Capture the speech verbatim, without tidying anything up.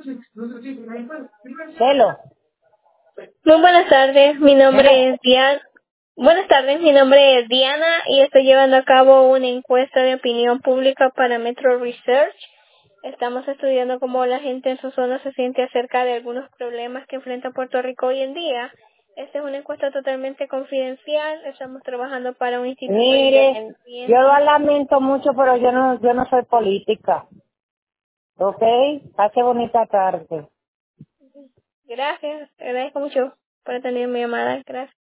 Hello. Muy buenas tardes, mi nombre es Diana. Buenas tardes, mi nombre es Diana y estoy llevando a cabo una encuesta de opinión pública para Metro Research. Estamos estudiando cómo la gente en su zona se siente acerca de algunos problemas que enfrenta Puerto Rico hoy en día. Esta es una encuesta totalmente confidencial. Estamos trabajando para un instituto Mire, yo independiente. lo lamento mucho, pero yo no, yo no soy política. ¿Ok? Pase bonita tarde. Gracias, agradezco mucho por atender mi llamada. Gracias.